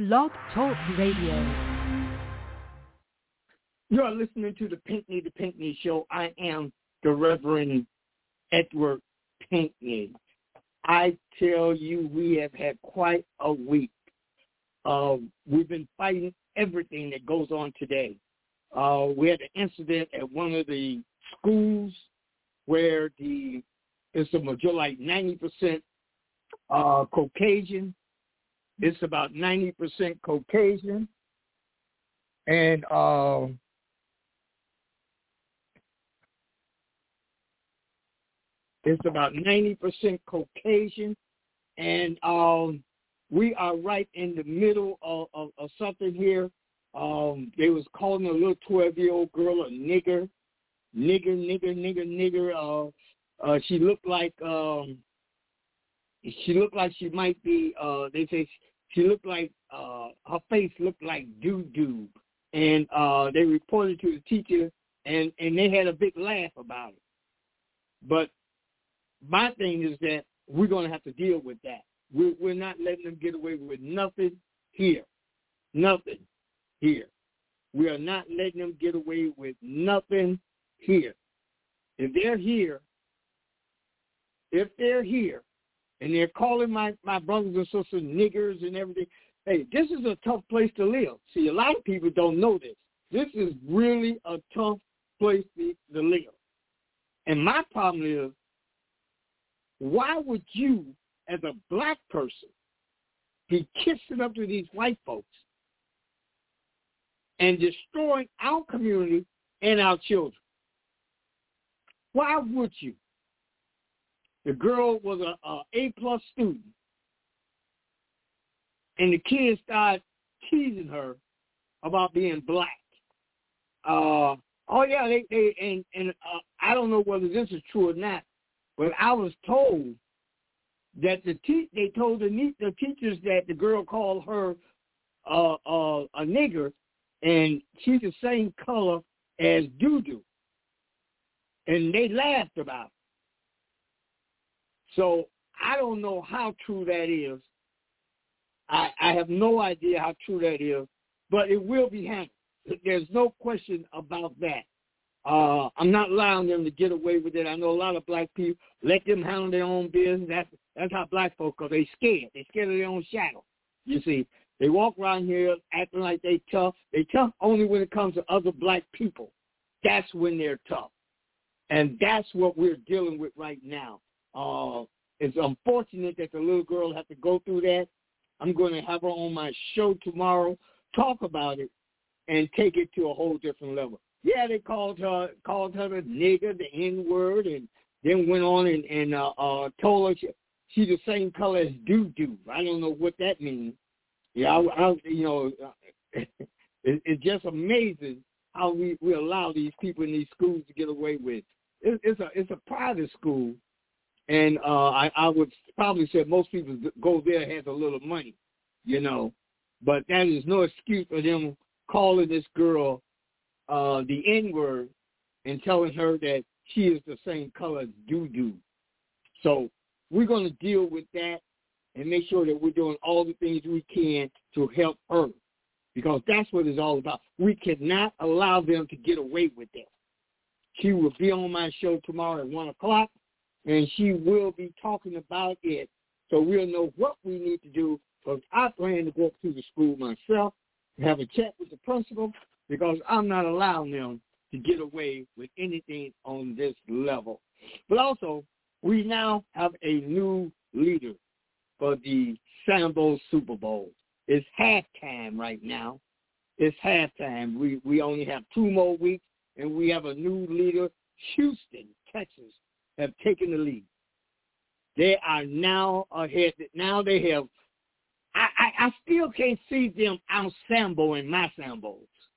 Blog Talk Radio. You are listening to the Pinckney Show. I am the Reverend Edward Pinckney. I tell you, we have had quite a week. We've been fighting everything that goes on today. We had an incident at one of the schools where it's a majority, like 90% Caucasian. It's about 90% Caucasian. And it's about 90% Caucasian. And we are right in the middle of something here. They was calling a little 12-year-old girl a nigger. She looked like she might be. They say she looked like her face looked like doo-doo, and they reported to the teacher, and they had a big laugh about it. But my thing is that we're going to have to deal with that. We're not letting them get away with nothing here. Nothing here. We are not letting them get away with nothing here. If they're here, and they're calling my brothers and sisters niggers and everything, hey, this is a tough place to live. See, a lot of people don't know this. This is really a tough place to live. And my problem is, why would you, as a black person, be kissing up to these white folks and destroying our community and our children? Why would you? The girl was a A-plus student, and the kids started teasing her about being black. I don't know whether this is true or not, but I was told that they told the teachers that the girl called her a nigger, and she's the same color as doo-doo, and they laughed about it. So I don't know how true that is. I have no idea how true that is, but it will be handled. There's no question about that. I'm not allowing them to get away with it. I know a lot of black people, let them handle their own business. That's how black folks are. They scared. They're scared of their own shadow. You see, they walk around here acting like they tough. They tough only when it comes to other black people. That's when they're tough. And that's what we're dealing with right now. It's unfortunate that the little girl had to go through that. I'm going to have her on my show tomorrow, talk about it, and take it to a whole different level. Yeah, they called her the nigger, the N-word, and then went on and told her she's the same color as doo-doo. I don't know what that means. Yeah, it's just amazing how we allow these people in these schools to get away with. It's a private school. And I would probably say most people go there has a little money, But that is no excuse for them calling this girl the N-word and telling her that she is the same color as doo-doo. So we're going to deal with that and make sure that we're doing all the things we can to help her, because that's what it's all about. We cannot allow them to get away with that. She will be on my show tomorrow at 1 o'clock. And she will be talking about it, so we'll know what we need to do. Because I plan to go up to the school myself and have a chat with the principal, because I'm not allowing them to get away with anything on this level. But also, we now have a new leader for the Sambo Super Bowl. It's halftime right now. It's halftime. We only have 2 more weeks, and we have a new leader. Houston, Texas, have taken the lead. They are now ahead. Now they have. I still can't see them out Samboing my Sambos.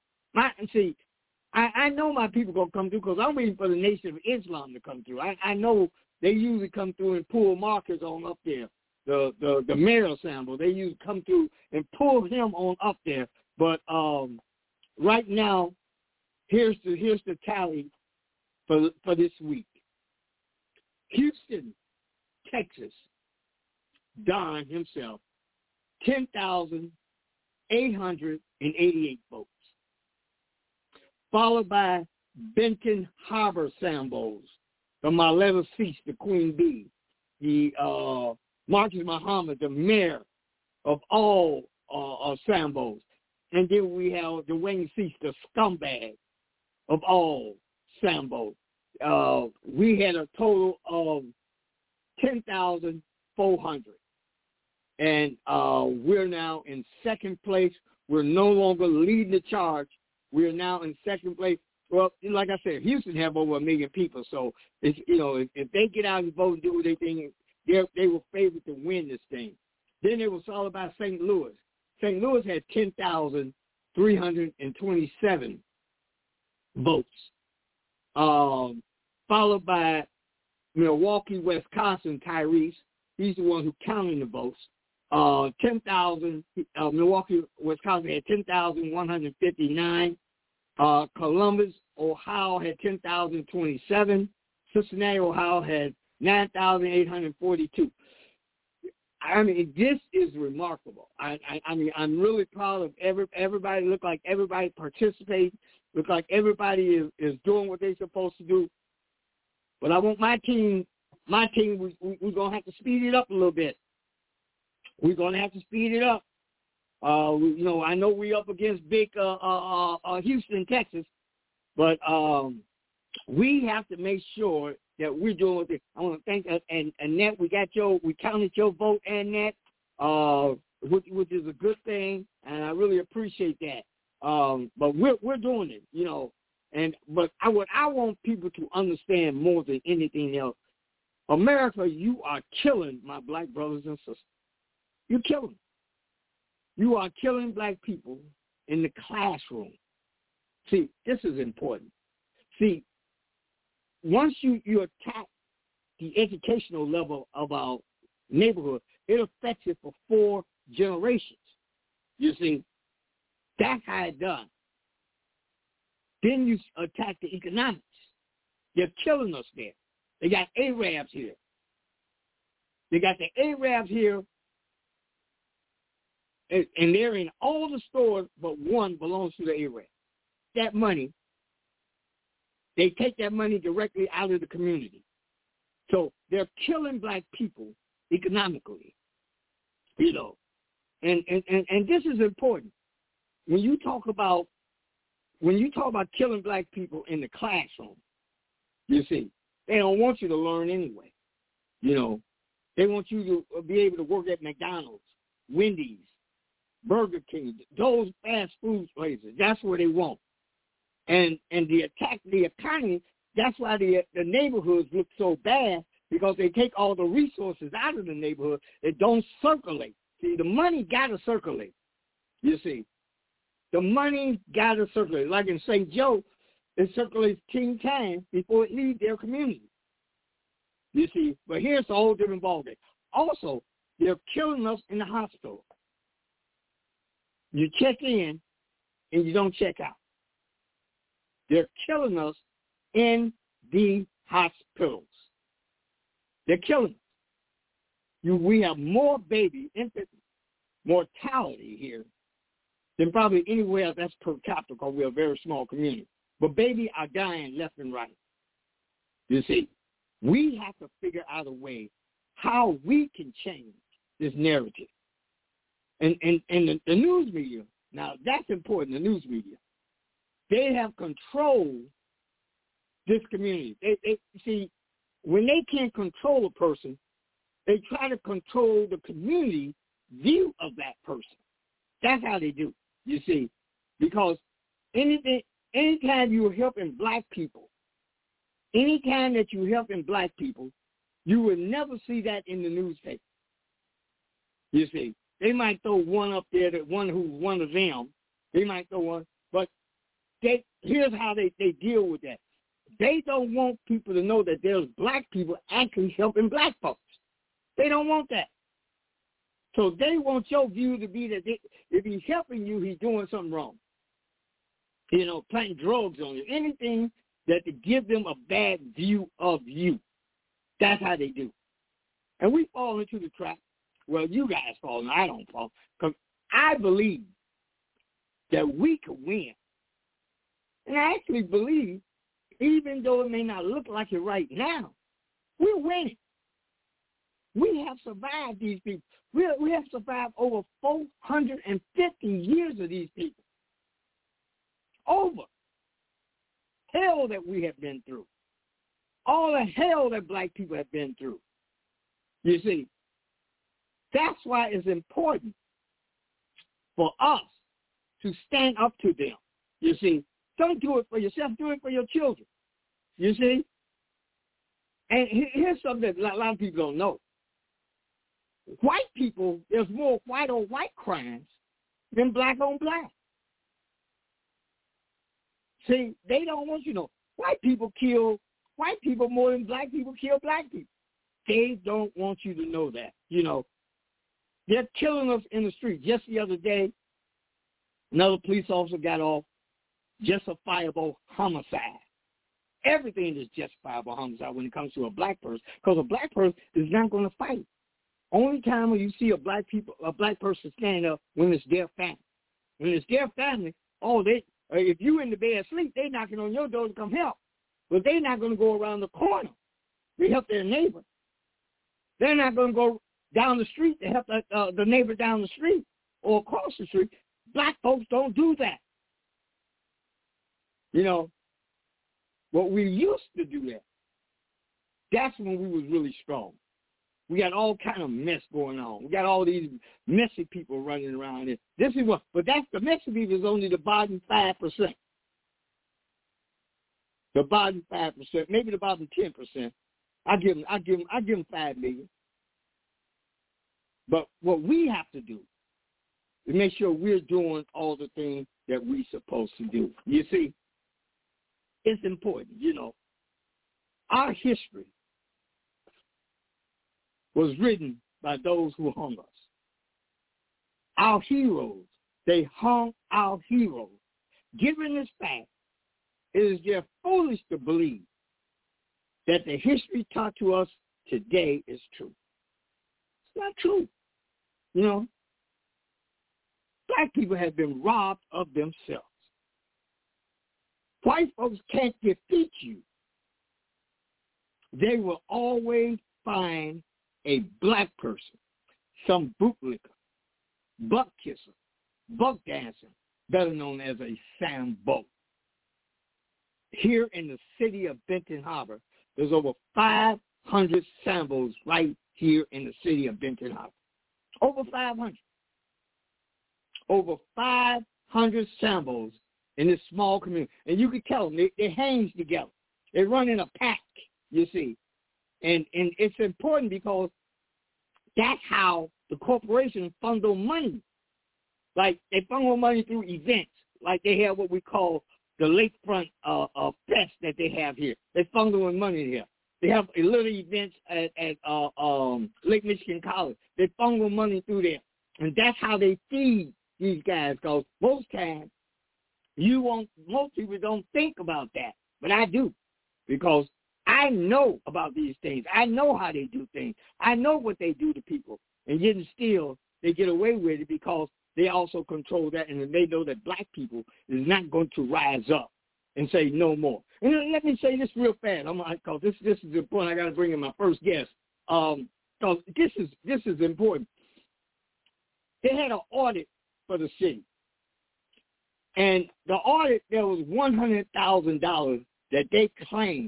I know my people gonna come through, because I'm waiting for the Nation of Islam to come through. I know they usually come through and pull markers on up there. The mayor of Sambo, they usually come through and pull him on up there. But right now, here's the tally for this week. Houston, Texas, Don himself, 10,000 888 votes, followed by Benton Harbor Sambos, the Maleta Cease, the Queen Bee, the Marcus Muhammad, the mayor of all Sambos. And then we have Dwayne Cease, the scumbag of all Sambos. We had a total of 10,400. And we're now in second place. We're no longer leading the charge. We're now in second place. Well, like I said, Houston have over 1 million people. So, it's, if they get out and vote and do what they think, they were favored to win this thing. Then it was all about St. Louis. St. Louis had 10,327 votes, followed by Milwaukee, Wisconsin, Tyrese. He's the one who counted the votes. 10,000. Milwaukee, Wisconsin had 10,159. Columbus, Ohio had 10,027. Cincinnati, Ohio had 9,842. I mean, this is remarkable. I mean, I'm really proud of everybody. Look like everybody participates. Look like everybody is doing what they're supposed to do. But I want my team, we're going to have to speed it up a little bit. We're going to have to speed it up. I know we're up against big Houston, Texas, but we have to make sure that we're doing what I want to thank Annette. We counted your vote, Annette, which is a good thing, and I really appreciate that. But we're doing it, But what I want people to understand more than anything else, America, you are killing my black brothers and sisters. You're killing them. You are killing black people in the classroom. See, this is important. See, once you attack the educational level of our neighborhood, it affects it for 4 generations. You see, that's how it's done. Then you attack the economics. They're killing us there. They got Arabs here. They got the Arabs here, and they're in all the stores, but one belongs to the Arab. That money, they take that money directly out of the community. So they're killing black people economically, And this is important. When you talk about killing black people in the classroom, you see, they don't want you to learn anyway. They want you to be able to work at McDonald's, Wendy's, Burger King, those fast food places. That's where they want. And the attack the economy, that's why the neighborhoods look so bad, because they take all the resources out of the neighborhood that don't circulate. See, the money got to circulate. You see, the money got to circulate. Like in St. Joe, it circulates 10 times before it leaves their community. You see, but here's a whole different ballgame. Also, they're killing us in the hospital. You check in and you don't check out. They're killing us in the hospitals. They're killing us. We have more baby infant mortality here than probably anywhere else. That's per capita, because we're a very small community. But babies are dying left and right. You see, we have to figure out a way how we can change this narrative. And the news media, now that's important, the news media, they have controlled this community. They see, when they can't control a person, they try to control the community view of that person. That's how they do, you see, because anytime you're helping black people, anytime that you're helping black people, you will never see that in the newspaper. You see, they might throw one up there, that one who's one of them. They might throw one, but here's how they deal with that. They don't want people to know that there's black people actually helping black folks. They don't want that. So they want your view to be that if he's helping you, he's doing something wrong. Planting drugs on you. Anything that to give them a bad view of you. That's how they do. And we fall into the trap. Well, you guys fall, and I don't fall. Because I believe that we could win. And I actually believe, even though it may not look like it right now, we're winning. We have survived these people. We have survived over 450 years of these people. Over hell that we have been through. All the hell that black people have been through. You see, that's why it's important for us to stand up to them. You see, don't do it for yourself, do it for your children. You see? And here's something that a lot of people don't know. White people, there's more white on white crimes than black on black. See, they don't want you to know. White people kill white people more than black people kill black people. They don't want you to know that. You know, they're killing us in the street. Just the other day, another police officer got off justifiable homicide. Everything is justifiable homicide when it comes to a black person, because a black person is not going to fight. Only time when you see a black person stand up when it's their family. When it's their family, if you in the bed asleep, they knocking on your door to come help. But they're not going to go around the corner to help their neighbor. They're not going to go down the street to help the neighbor down the street or across the street. Black folks don't do that. You know, what we used to do that. That's when we was really strong. We got all kind of mess going on. We got all these messy people running around here. But that's the messy people is only the bottom 5%. The bottom 5%, maybe the bottom 10%. I give them 5 million. But what we have to do is make sure we're doing all the things that we're supposed to do. You see, it's important. You know, our history was written by those who hung us. Our heroes, they hung our heroes. Given this fact, it is just foolish to believe that the history taught to us today is true. It's not true. You know, black people have been robbed of themselves. White folks can't defeat you. They will always find a black person, some bootlicker, buck kisser, buck dancer, better known as a Sambo. Here in the city of Benton Harbor, there's over 500 Sambos right here in the city of Benton Harbor. Over 500. Over 500 Sambos in this small community. And you can tell them, they hang together. They run in a pack, you see. And it's important because that's how the corporations funnel money. Like, they funnel money through events. Like they have what we call the lakefront fest that they have here. They funnel money here. They have little events at Lake Michigan College. They funnel money through there. And that's how they feed these guys, because most times most people don't think about that. But I do, because I know about these things. I know how they do things. I know what they do to people. And yet still, they get away with it because they also control that, and they know that black people is not going to rise up and say no more. And let me say this real fast, because this is the point I got to bring in my first guest, because this is important. They had an audit for the city, and the audit, there was $100,000 that they claimed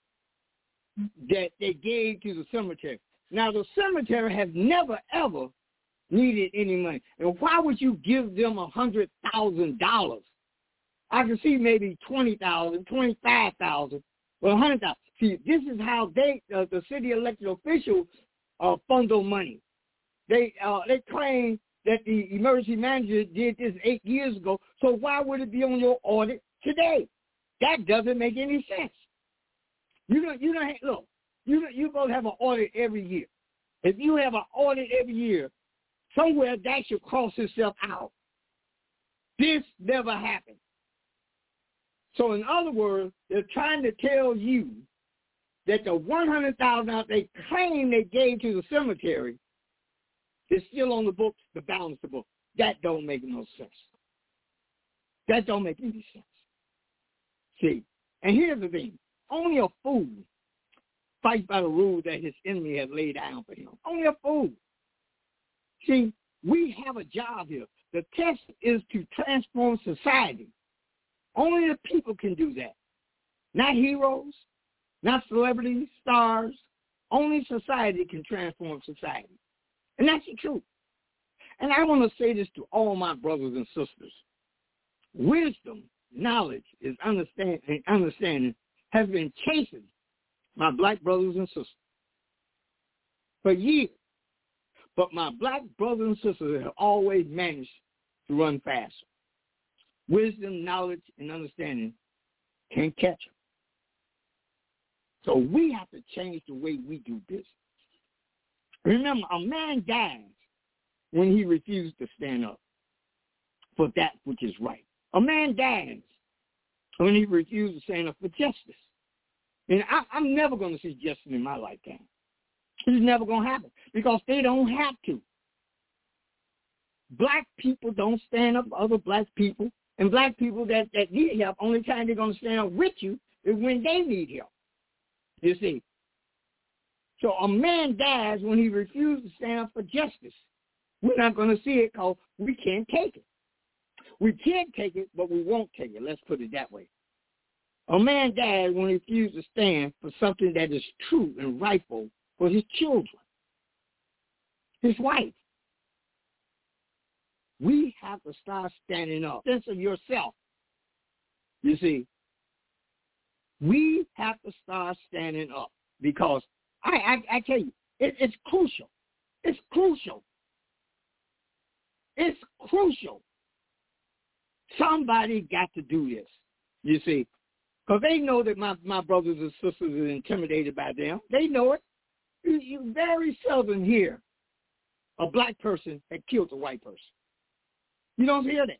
that they gave to the cemetery. Now, the cemetery has never, ever needed any money. And why would you give them $100,000? I can see maybe $20,000, $25,000, well, $100,000. See, this is how the city elected officials funnel money. They claim that the emergency manager did this 8 years ago, so why would it be on your audit today? That doesn't make any sense. You're supposed to have an audit every year. If you have an audit every year, somewhere that should cross itself out. This never happened. So in other words, they're trying to tell you that the $100,000 they claim they gave to the cemetery is still on the books to balance the book. That don't make no sense. That don't make any sense. See, and here's the thing. Only a fool fights by the rules that his enemy has laid down for him. Only a fool. See, we have a job here. The test is to transform society. Only the people can do that. Not heroes, not celebrities, stars. Only society can transform society. And that's the truth. And I want to say this to all my brothers and sisters. Wisdom, knowledge, is understanding has been chasing my black brothers and sisters for years. But my black brothers and sisters have always managed to run faster. Wisdom, knowledge, and understanding can't catch them. So we have to change the way we do business. Remember, a man dies when he refuses to stand up for that which is right. A man dies when he refuses to stand up for justice. And I'm never going to see justice in my lifetime. It's never going to happen because they don't have to. Black people don't stand up for other black people. And black people that need help, only time they're going to stand up with you is when they need help. You see. So a man dies when he refuses to stand up for justice. We're not going to see it because we can't take it. We can't take it, but we won't take it. Let's put it that way. A man dies when he refuses to stand for something that is true and rightful for his children, his wife. We have to start standing up. Sense of yourself. You see, we have to start standing up because I tell you, it's crucial. It's crucial. It's crucial. Somebody got to do this, you see, because they know that my brothers and sisters are intimidated by them. They know it. You very seldom hear a black person that killed a white person. You don't hear that.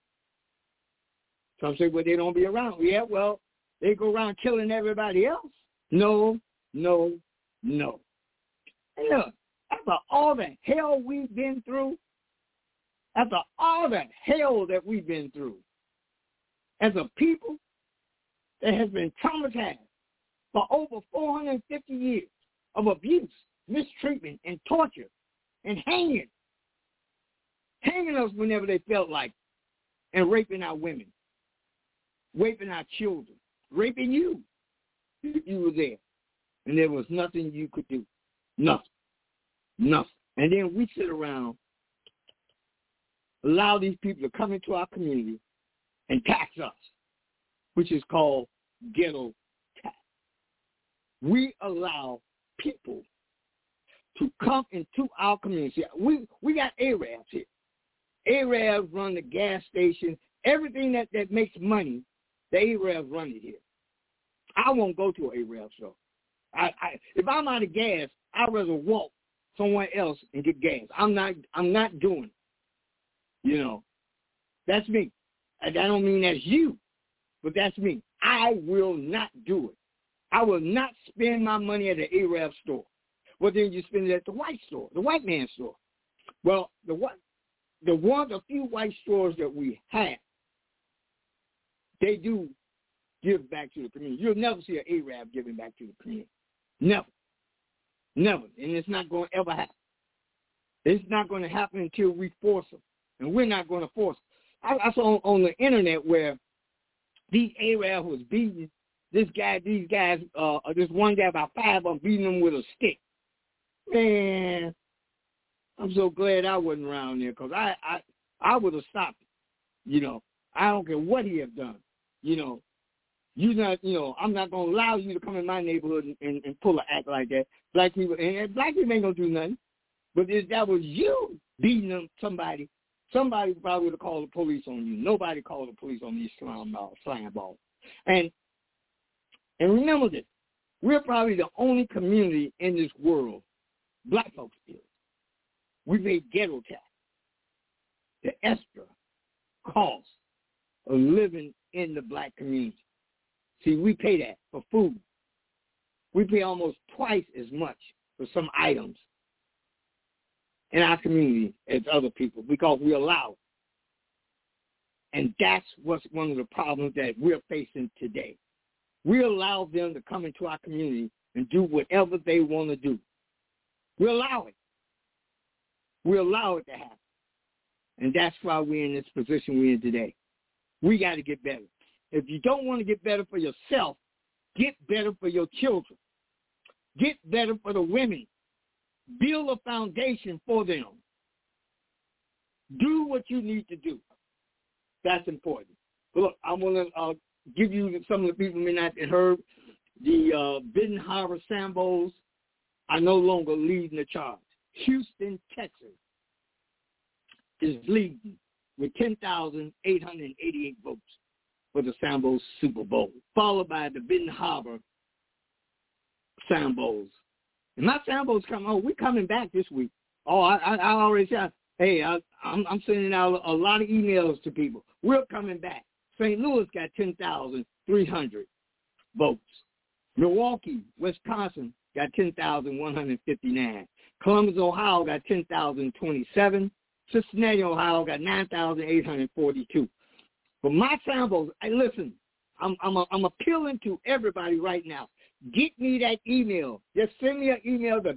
Some say, well, they don't be around. Yeah, well, they go around killing everybody else. No, no, no. And look, after all the hell we've been through, after all the hell that we've been through, as a people that has been traumatized for over 450 years of abuse, mistreatment, and torture, and hanging us whenever they felt like, and raping our women, raping our children, raping you. You were there, and there was nothing you could do. Nothing. And then we sit around, allow these people to come into our community and tax us, which is called ghetto tax. We allow people to come into our community. We got Arabs here. Arabs run the gas station. Everything that makes money, the Arabs run it here. I won't go to an Arab show. If I'm out of gas, I'd rather walk somewhere else and get gas. I'm not doing it. You know, that's me. I don't mean that's you, but that's me. I will not do it. I will not spend my money at the Arab store. Well, then you spend it at the white store, the white man's store. Well, the few white stores that we have, they do give back to the community. You'll never see an Arab giving back to the community. Never. Never. And it's not going to ever happen. It's not going to happen until we force them. And we're not going to force them. I saw on the internet where these Arabs was beating these guys, this one guy, about 5 of them, beating him with a stick. Man, I'm so glad I wasn't around there because I would have stopped it. You know, I don't care what he have done. You know, I'm not going to allow you to come in my neighborhood and pull an act like that. Black people ain't going to do nothing. But if that was you beating them, somebody probably would have called the police on you. Nobody called the police on these slime balls. And remember this, we're probably the only community in this world, black folks do. We pay ghetto tax, the extra cost of living in the black community. See, we pay that for food. We pay almost twice as much for some items in our community as other people because we allow it. And that's what's one of the problems that we're facing today. We allow them to come into our community and do whatever they want to do. We allow it. We allow it to happen. And that's why we're in this position we're in today. We got to get better. If you don't want to get better for yourself, get better for your children. Get better for the women. Build a foundation for them. Do what you need to do. That's important. But look, I want to give you some of the people who may not have heard. The Benton Harbor Sambos are no longer leading the charge. Houston, Texas is leading with 10,888 votes for the Sambos Super Bowl, followed by the Benton Harbor Sambos. And my Sambos we're coming back this week. Oh, I already said, hey, I'm sending out a lot of emails to people. We're coming back. St. Louis got 10,300 votes. Milwaukee, Wisconsin got 10,159. Columbus, Ohio got 10,027. Cincinnati, Ohio got 9,842. But my Sambos, hey, listen, I'm appealing to everybody right now. Get me that email. Just send me an email to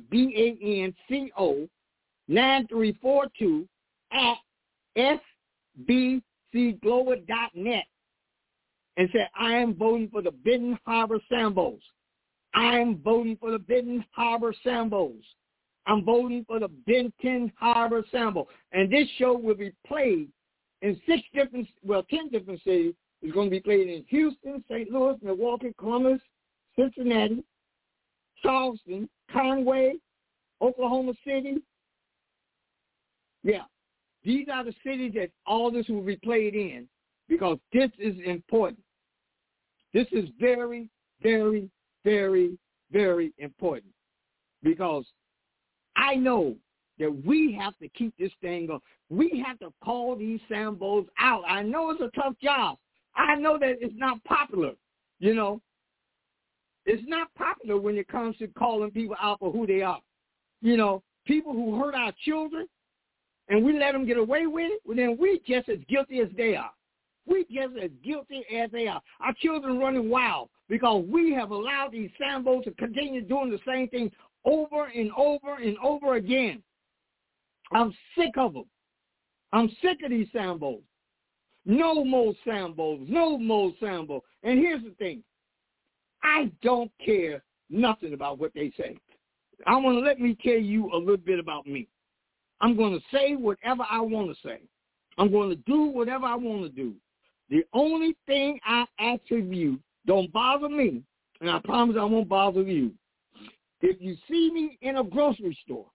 banco9342@sbcglobal.net and say, I am voting for the Benton Harbor Sambos. I am voting for the Benton Harbor Sambos. I'm voting for the Benton Harbor Sambo. And this show will be played in 10 different cities. It's going to be played in Houston, St. Louis, Milwaukee, Columbus, Cincinnati, Charleston, Conway, Oklahoma City. Yeah, these are the cities that all this will be played in because this is important. This is very, very, very, very important because I know that we have to keep this thing going. We have to call these Sambos out. I know it's a tough job. I know that it's not popular, you know. It's not popular when it comes to calling people out for who they are. You know, people who hurt our children and we let them get away with it, well, then we just as guilty as they are. We just as guilty as they are. Our children running wild because we have allowed these Sambos to continue doing the same thing over and over and over again. I'm sick of them. I'm sick of these Sambos. No more Sambos. No more Sambos. And here's the thing. I don't care nothing about what they say. Let me tell you a little bit about me. I'm going to say whatever I want to say. I'm going to do whatever I want to do. The only thing I ask of you, don't bother me, and I promise I won't bother you. If you see me in a grocery store,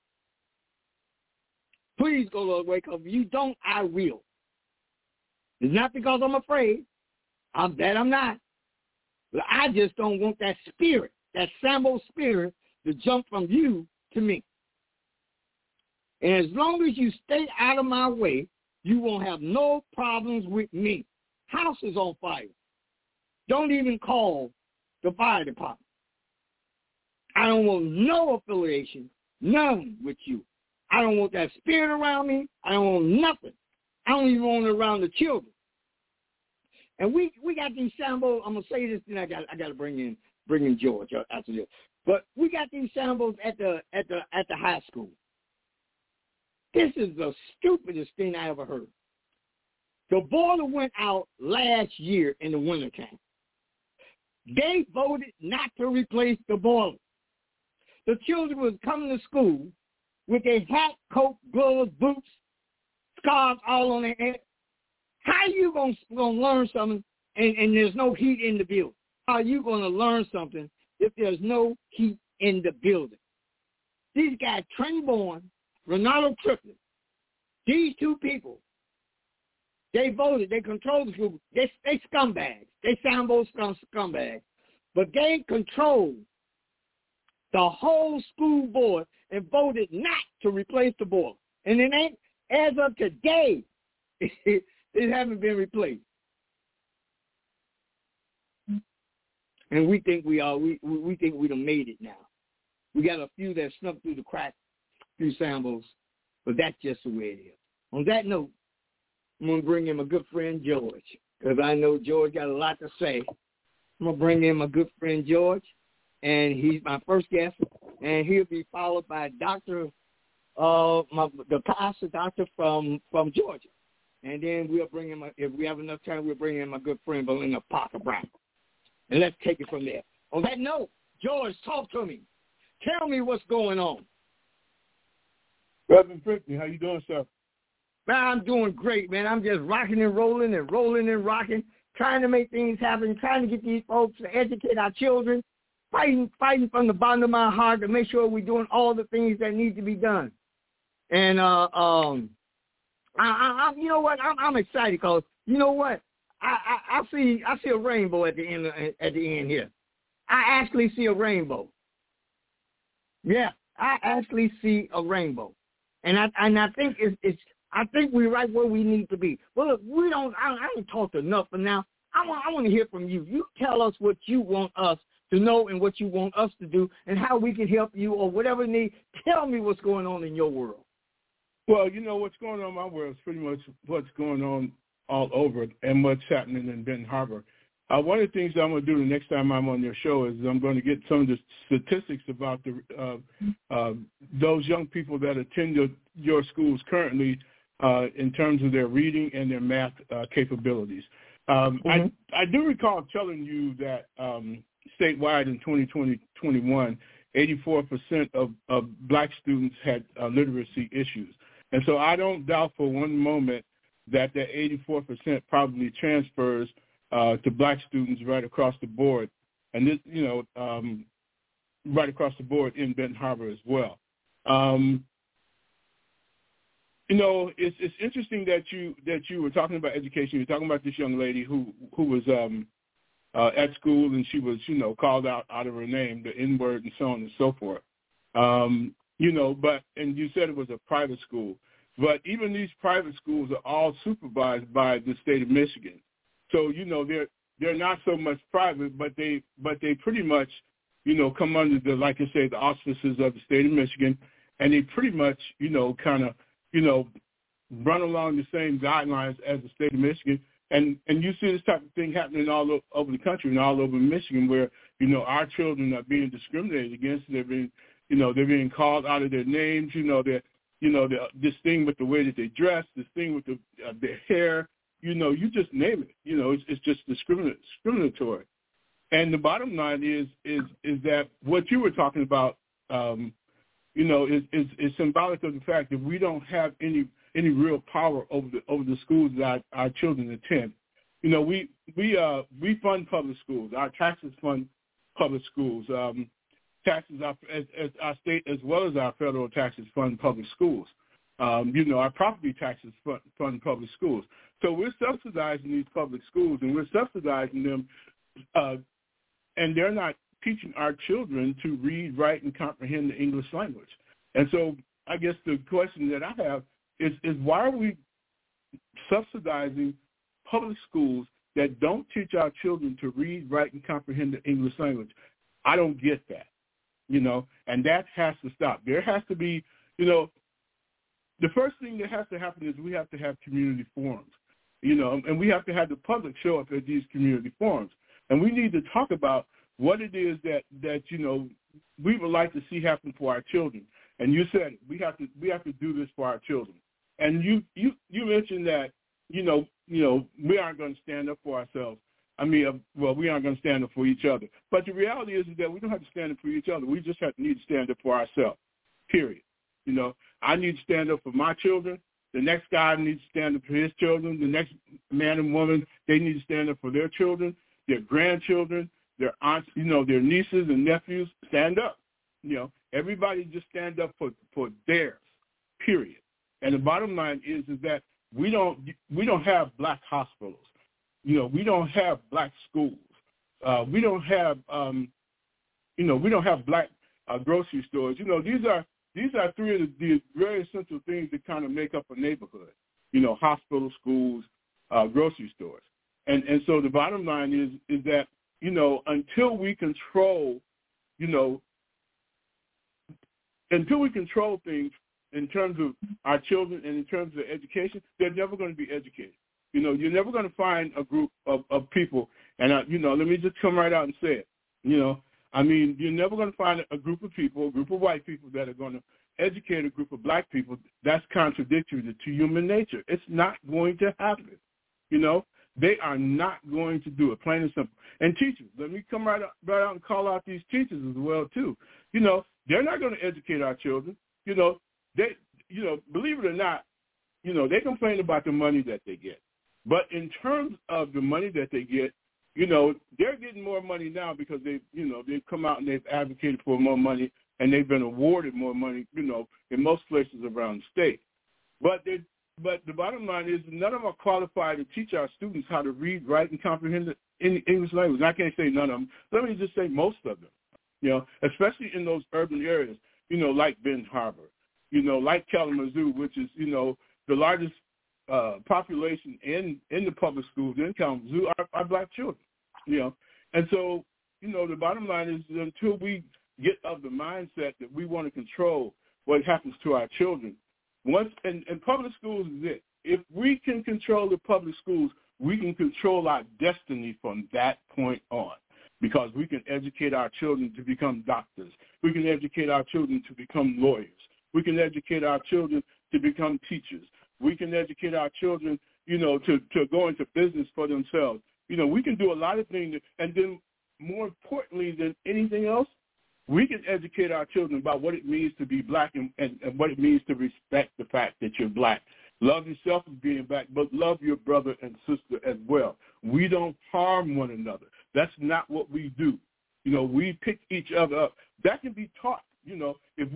please go the other way, because if you don't, I will. It's not because I'm afraid. I'm not. But I just don't want that spirit, that Sambo spirit, to jump from you to me. And as long as you stay out of my way, you won't have no problems with me. House is on fire. Don't even call the fire department. I don't want no affiliation, none with you. I don't want that spirit around me. I don't want nothing. I don't even want it around the children. And we got these Sambos. I'm gonna say this, then I got to bring in George after this. But we got these Sambos at the high school. This is the stupidest thing I ever heard. The boiler went out last year in the wintertime. They voted not to replace the boiler. The children was coming to school with their hat, coat, gloves, boots, scarves all on their head. How are you going to learn something and there's no heat in the building? How are you going to learn something if there's no heat in the building? These guys, Trent Bourne, Ronaldo Triplett, these two people, they voted, they controlled the school. They scumbags. They Sambo scumbags. But they controlled the whole school board and voted not to replace the board. And it ain't, as of today, it hasn't been replaced. And we think we think we done made it now. We got a few that snuck through the cracks, few Sambos, but that's just the way it is. On that note, I'm going to bring in my good friend George, because I know George got a lot to say. I'm going to bring in my good friend George, and he's my first guest, and he'll be followed by the pastor doctor from Georgia. And then we'll bring in, if we have enough time, we'll bring in my good friend Belinda Parker Brown. And let's take it from there. On that note, George, talk to me. Tell me what's going on. Reverend Brittany, how you doing, sir? Man, I'm doing great, man. I'm just rocking and rolling and rolling and rocking, trying to make things happen, trying to get these folks to educate our children, fighting from the bottom of my heart to make sure we're doing all the things that need to be done. And I'm you know what? I'm excited because you know what? I see a rainbow at the end here. I actually see a rainbow. Yeah, I actually see a rainbow, and I think I think we're right where we need to be. Well, look, I ain't talked enough for now. I want to hear from you. You tell us what you want us to know and what you want us to do and how we can help you or whatever need. Tell me what's going on in your world. Well, you know, what's going on in my world is pretty much what's going on all over and what's happening in Benton Harbor. One of the things I'm going to do the next time I'm on your show is I'm going to get some of the statistics about those young people that attend your schools currently in terms of their reading and their math capabilities. I do recall telling you that statewide in 2020-21, 84% of black students had literacy issues. And so I don't doubt for one moment that 84% probably transfers to black students right across the board, and this, you know, right across the board in Benton Harbor as well. You know, it's interesting that you were talking about education. You're talking about this young lady who was at school and she was, you know, called out of her name, the N-word and so on and so forth. You know, and you said it was a private school, but even these private schools are all supervised by the state of Michigan. So, you know, they're not so much private, but they pretty much, you know, come under the, like I say, the auspices of the state of Michigan, and they pretty much, you know, kind of, you know, run along the same guidelines as the state of Michigan. And you see this type of thing happening all over the country and all over Michigan, where, you know, our children are being discriminated against. They're being called out of their names. This thing with the way that they dress, this thing with their hair. You know, you just name it. You know, it's just discriminatory. And the bottom line is that what you were talking about, you know, is symbolic of the fact that we don't have any real power over the schools that our children attend. You know, we fund public schools. Our taxes fund public schools. Taxes, as our state as well as our federal taxes fund public schools. You know, our property taxes fund public schools. So we're subsidizing these public schools, and we're subsidizing them, and they're not teaching our children to read, write, and comprehend the English language. And so I guess the question that I have is why are we subsidizing public schools that don't teach our children to read, write, and comprehend the English language? I don't get that, you know, and that has to stop. There has to be, you know, the first thing that has to happen is we have to have community forums, you know, and we have to have the public show up at these community forums. And we need to talk about what it is that you know, we would like to see happen for our children. And you said we have to do this for our children. And you mentioned that, you know, we aren't going to stand up for ourselves. I mean, we aren't going to stand up for each other. But the reality is that we don't have to stand up for each other. We just need to stand up for ourselves, period. You know, I need to stand up for my children. The next guy needs to stand up for his children. The next man and woman, they need to stand up for their children, their grandchildren, their aunts, you know, their nieces and nephews. Stand up. You know, everybody just stand up for theirs, period. And the bottom line is that we don't have black hospitals. You know, we don't have black schools. We don't have, we don't have black grocery stores. You know, these are three of the very essential things that kind of make up a neighborhood. You know, hospitals, schools, grocery stores. And so the bottom line is that, you know, until we control things in terms of our children and in terms of education, they're never going to be educated. You're never going to find a group of people, and, let me just come right out and say it. You're never going to find a group of people, a group of white people that are going to educate a group of black people. That's contradictory to human nature. It's not going to happen. They are not going to do it, plain and simple. And teachers, let me come right out and call out these teachers as well, too. They're not going to educate our children. They, believe it or not, they complain about the money that they get. But in terms of the money that they get, they're getting more money now because they've come out and they've advocated for more money and they've been awarded more money, in most places around the state. But the bottom line is none of them are qualified to teach our students how to read, write, and comprehend the English language. And I can't say none of them. Let me just say most of them, especially in those urban areas, like Benton Harbor, like Kalamazoo, which is, the largest population in the public schools in Kalamazoo are black children, And so, the bottom line is until we get of the mindset that we want to control what happens to our children, and public schools is it. If we can control the public schools, we can control our destiny from that point on, because we can educate our children to become doctors. We can educate our children to become lawyers. We can educate our children to become teachers. We can educate our children, to go into business for themselves. We can do a lot of things. And then more importantly than anything else, we can educate our children about what it means to be black and what it means to respect the fact that you're black. Love yourself as being black, but love your brother and sister as well. We don't harm one another. That's not what we do. We pick each other up. That can be taught. If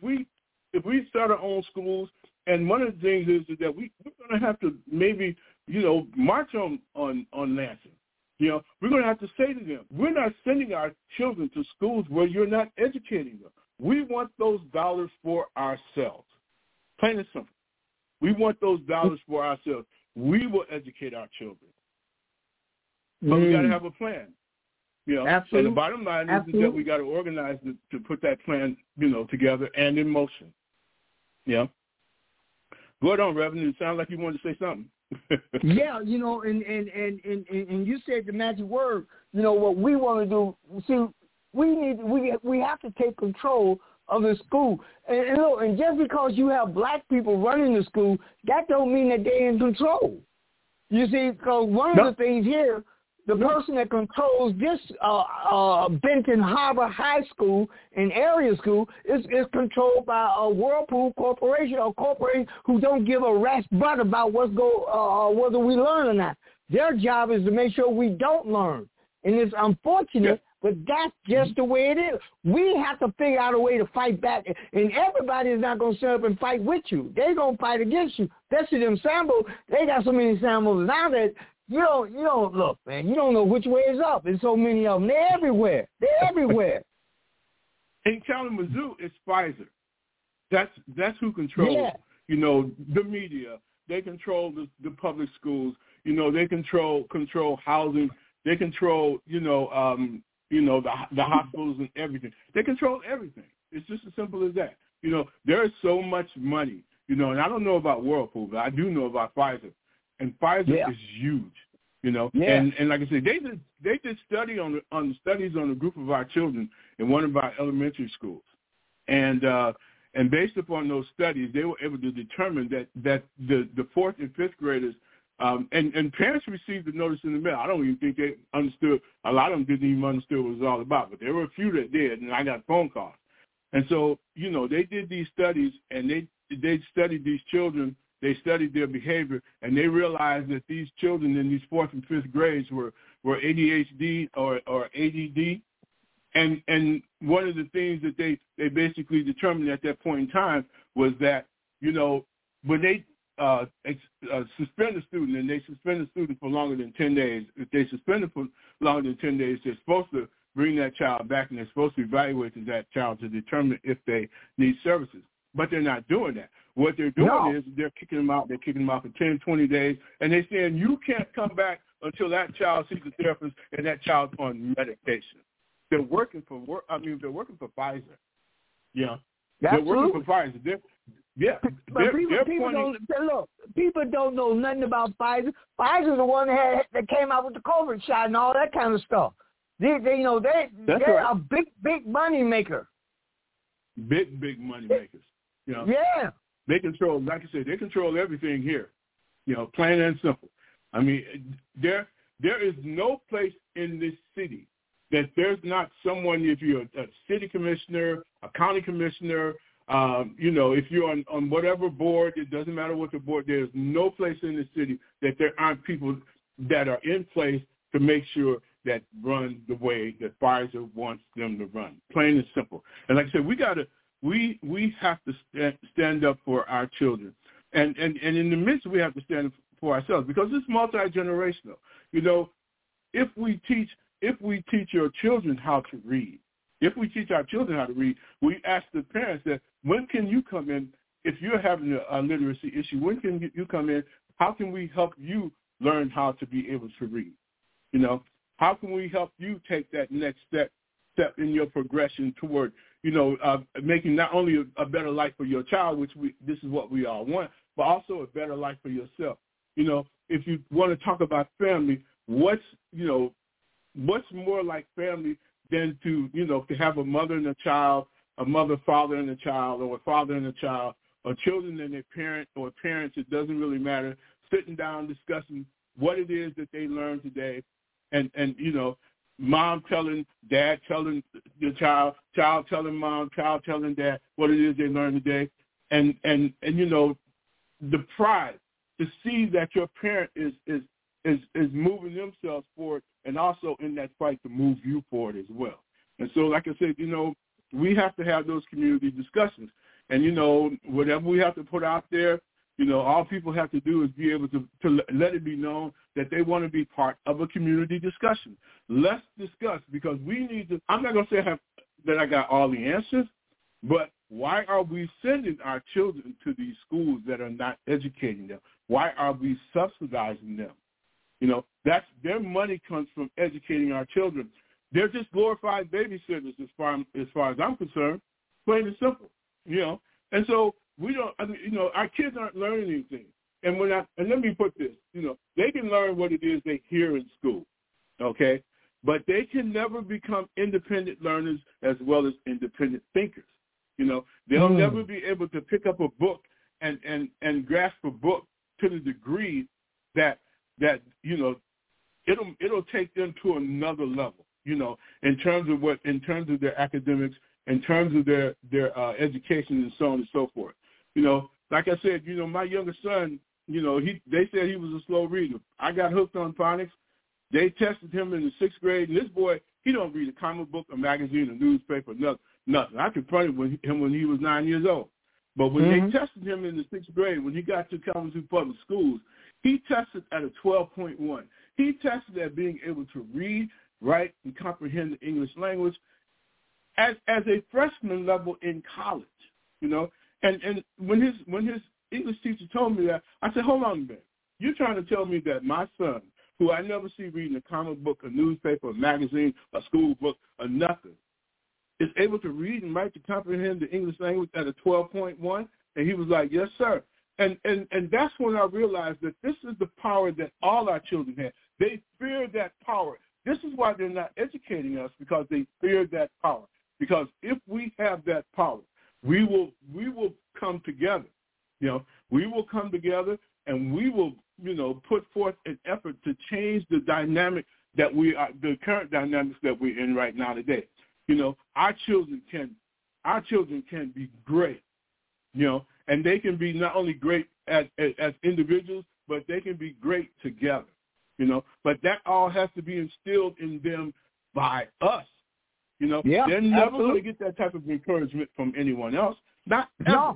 we start our own schools, and one of the things is that we're going to have to maybe, march on Lansing. We're going to have to say to them, we're not sending our children to schools where you're not educating them. We want those dollars for ourselves. Plain and simple. We want those dollars for ourselves. We will educate our children. But we got to have a plan. Absolutely. And the bottom line is that we got to organize to put that plan, together and in motion. Yeah. Go ahead on, Reverend. It sounds like you wanted to say something. Yeah, and you said the magic word. What we want to do. See, we have to take control of the school. And look, and just because you have black people running the school, that don't mean that they're in control. You see, because one of the things here, the person that controls this Benton Harbor High School and area school is controlled by a Whirlpool Corporation, or corporation who don't give a rat's butt about whether we learn or not. Their job is to make sure we don't learn. And it's unfortunate, but that's just the way it is. We have to figure out a way to fight back. And everybody is not going to sit up and fight with you. They're going to fight against you. Especially them Sambos. They got so many Sambos now that you don't look, man. You don't know which way is up. There's so many of them. They're everywhere. In Kalamazoo, it's Pfizer. That's who controls, the media. They control the public schools. They control housing. They control, the hospitals and everything. They control everything. It's just as simple as that. There is so much money, and I don't know about Whirlpool, but I do know about Pfizer. And Pfizer is huge, And like I said, they did studies on a group of our children in one of our elementary schools. And based upon those studies, they were able to determine that the fourth and fifth graders, and parents received the notice in the mail. I don't even think they understood. A lot of them didn't even understand what it was all about, but there were a few that did, and I got phone calls. And so, they did these studies, and they studied these children. They studied their behavior, and they realized that these children in these fourth and fifth grades were ADHD or ADD. And one of the things that they basically determined at that point in time was that, when they suspend a student, and they suspend a student for longer than 10 days, if they suspend it for longer than 10 days, they're supposed to bring that child back, and they're supposed to evaluate that child to determine if they need services. But they're not doing that. What they're doing is they're kicking them out. They're kicking them out for 10, 20 days, and they're saying you can't come back until that child sees a therapist and that child's on medication. They're working for Pfizer. Yeah, they're working for Pfizer. Yeah, but people don't know nothing about Pfizer. Pfizer's the one that came out with the COVID shot and all that kind of stuff. They're right. A big money maker. Big money makers. Yeah. They control, like I said, they control everything here. Plain and simple. I mean, there is no place in this city that there's not someone, if you're a city commissioner, a county commissioner, if you're on whatever board, it doesn't matter what the board, there's no place in the city that there aren't people that are in place to make sure that run the way that Pfizer wants them to run. Plain and simple. And like I said, we have to stand up for our children. And in the midst, we have to stand up for ourselves because it's multi-generational. If we teach your children how to read, if we teach our children how to read, we ask the parents that when can you come in, if you're having a literacy issue, when can you come in? How can we help you learn how to be able to read? How can we help you take that next step in your progression toward, making not only a better life for your child, which this is what we all want, but also a better life for yourself. If you want to talk about family, what's more like family than to have a mother and a child, a mother, father, and a child, or a father and a child, or children and their parent, or parents, it doesn't really matter, sitting down discussing what it is that they learned today, and mom telling, dad telling the child telling mom, child telling dad what it is they learned today, and the pride to see that your parent is moving themselves forward and also in that fight to move you forward as well. And so, like I said, we have to have those community discussions. And, whatever we have to put out there, all people have to do is be able to let it be known that they want to be part of a community discussion. Let's discuss, because we need to, I'm not going to say that I got all the answers, but why are we sending our children to these schools that are not educating them? Why are we subsidizing them? That's their money comes from educating our children. They're just glorified babysitters as far as I'm concerned, plain and simple. And so we don't. Our kids aren't learning anything. And let me put this. They can learn what it is they hear in school, okay? But they can never become independent learners as well as independent thinkers. They'll never be able to pick up a book and grasp a book to the degree that it'll take them to another level, in terms of their academics, in terms of their education and so on and so forth. Like I said, my younger son, they said he was a slow reader. I got hooked on phonics. They tested him in the 6th grade, and this boy, he don't read a comic book, a magazine, a newspaper, nothing. I confronted him when he was 9 years old. But when they tested him in the 6th grade, when he got to Kalamazoo Public Schools, he tested at a 12.1. He tested at being able to read, write, and comprehend the English language as a freshman level in college, And when his English teacher told me that, I said, hold on a minute. You're trying to tell me that my son, who I never see reading a comic book, a newspaper, a magazine, a school book, or nothing, is able to read and write to comprehend the English language at a 12.1? And he was like, yes, sir. And that's when I realized that this is the power that all our children have. They fear that power. This is why they're not educating us, because they fear that power. Because if we have that power, we will come together. We will come together and we will, put forth an effort to change the dynamic that the current dynamics that we're in right now today. Our children can be great, and they can be not only great as individuals, but they can be great together, But that all has to be instilled in them by us. They're never going to get that type of encouragement from anyone else. Not ever.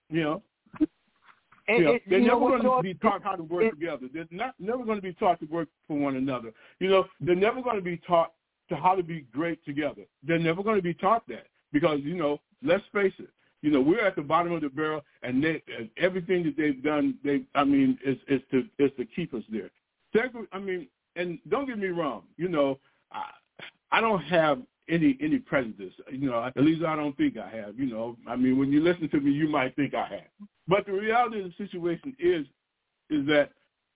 They're never going to be taught how to work together. They're never going to be taught to work for one another. They're never going to be taught to how to be great together. They're never going to be taught that because, let's face it, we're at the bottom of the barrel, and everything that they've done, is to keep us there. And don't get me wrong, I don't have any prejudice. At least I don't think I have. I mean, when you listen to me, you might think I have. But the reality of the situation is that,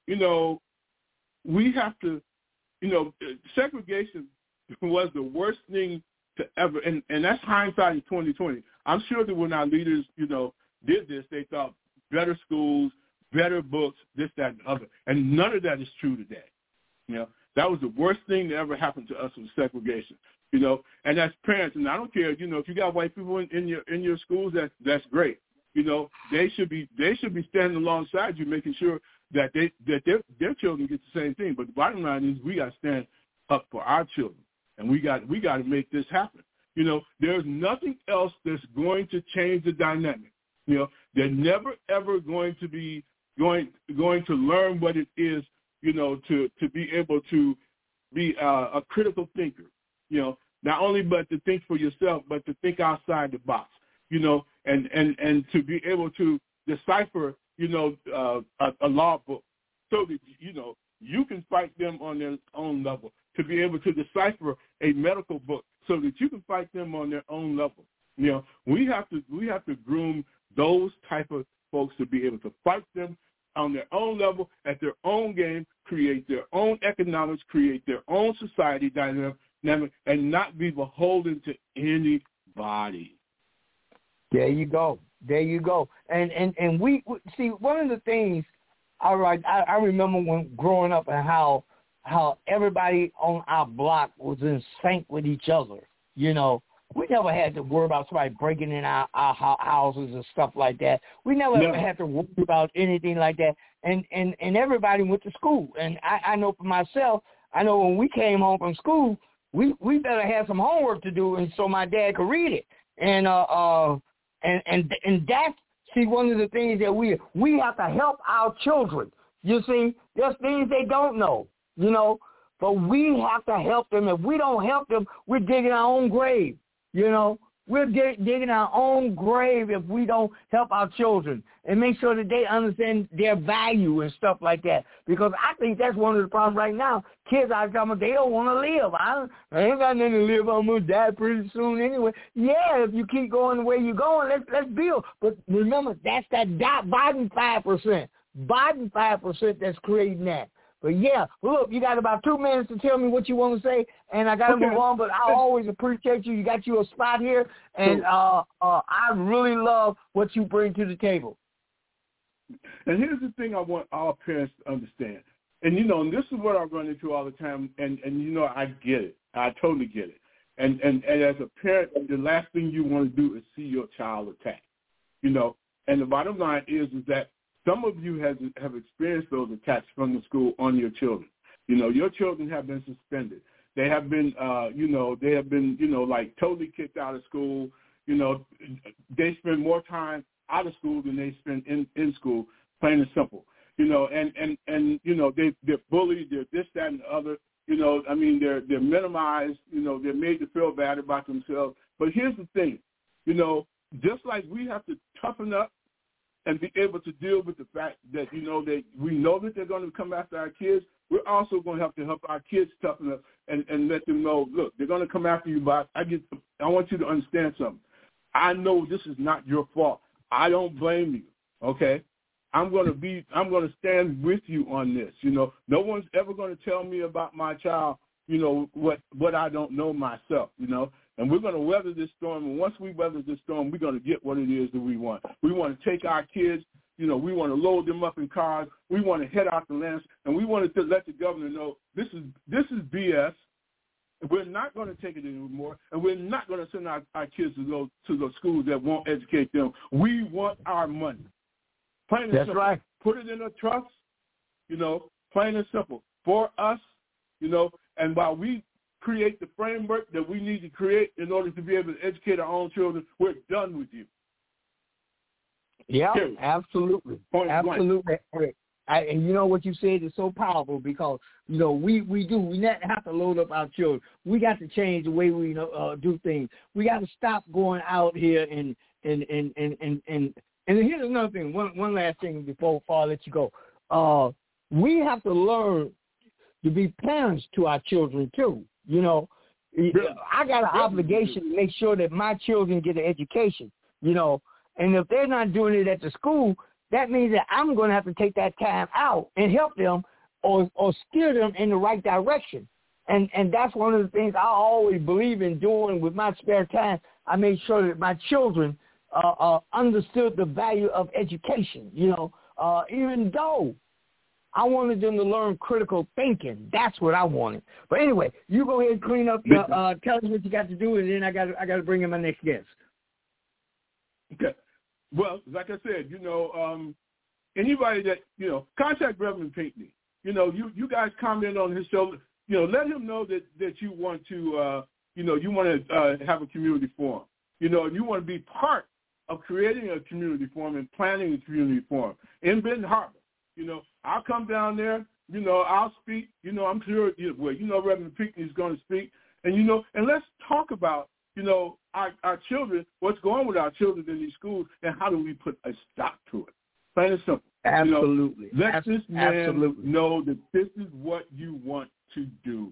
we have to, segregation was the worst thing to ever, and that's hindsight in 2020. I'm sure that when our leaders, did this, they thought better schools, better books, this, that, and the other. And none of that is true today. That was the worst thing that ever happened to us was segregation. And as parents, and I don't care, if you got white people in your schools, that's great. They should be standing alongside you, making sure that their children get the same thing. But the bottom line is we got to stand up for our children, and we got to make this happen. There's nothing else that's going to change the dynamic. They're never ever going to be going to learn what it is, to be able to be a critical thinker. Not only but to think for yourself, but to think outside the box. And to be able to decipher, a law book so that, you can fight them on their own level, to be able to decipher a medical book so that you can fight them on their own level. We have to groom those type of folks to be able to fight them on their own level, at their own game, create their own economics, create their own society dynamic, and not be beholden to anybody. There you go. And we see one of the things. All right, I remember when growing up and how everybody on our block was in sync with each other. We never had to worry about somebody breaking in our houses and stuff like that. We never ever had to worry about anything like that. And everybody went to school. And I know for myself, I know when we came home from school, we better have some homework to do, and so my dad could read it. And that's, see, one of the things that we have to help our children. You see, there's things they don't know, but we have to help them. If we don't help them, we're digging our own grave, We're digging our own grave if we don't help our children and make sure that they understand their value and stuff like that. Because I think that's one of the problems right now. Kids are telling me they don't want to live. I ain't got nothing to live. I'm going to die pretty soon anyway. Yeah, if you keep going the way you're going, let's build. But remember, that's that Biden 5%. Biden 5% that's creating that. But, yeah, look, you got about 2 minutes to tell me what you want to say, and I got to move on, but I always appreciate you. You got you a spot here, and I really love what you bring to the table. And here's the thing I want all parents to understand. And, and this is what I run into all the time, and I get it. I totally get it. And as a parent, the last thing you want to do is see your child attacked, And the bottom line is that some of you have experienced those attacks from the school on your children. Your children have been suspended. They have been, like totally kicked out of school. They spend more time out of school than they spend in school, plain and simple. And they're bullied, they're this, that, and the other. They're minimized. They're made to feel bad about themselves. But here's the thing, just like we have to toughen up and be able to deal with the fact that, that we know that they're going to come after our kids, we're also going to have to help our kids toughen up and let them know, look, they're going to come after you, but I want you to understand something. I know this is not your fault. I don't blame you, okay? I'm going to stand with you on this. No one's ever going to tell me about my child, what I don't know myself, And we're going to weather this storm, and once we weather this storm, we're going to get what it is that we want. We want to take our kids, we want to load them up in cars. We want to head out the lands, and we want to let the governor know this is BS. We're not going to take it anymore, and we're not going to send our kids to those schools that won't educate them. We want our money. Plain and That's simple. right. Put it in a trust, plain and simple. For us, and while we create the framework that we need to create in order to be able to educate our own children, we're done with you. Yeah, absolutely. Absolutely. And you know what you said is so powerful because, we have to load up our children. We got to change the way we do things. We got to stop going out here and here's another thing, one last thing before I let you go. We have to learn to be parents to our children too. I got an obligation to make sure that my children get an education, and if they're not doing it at the school, that means that I'm going to have to take that time out and help them or steer them in the right direction. And that's one of the things I always believe in doing with my spare time. I made sure that my children understood the value of education, even though I wanted them to learn critical thinking. That's what I wanted. But anyway, you go ahead and clean up your, tell us what you got to do, and then I got to bring in my next guest. Okay. Well, like I said, anybody that, contact Reverend Pinckney. You guys comment on his show. Let him know that you want to, you want to have a community forum. You want to be part of creating a community forum and planning a community forum in Benton Harbor. I'll come down there. I'll speak. I'm sure. Reverend Pinckney is going to speak, and and let's talk about our children. What's going on with our children in these schools, and how do we put a stop to it? Plain and simple. Absolutely. Let this man know that this is what you want to do.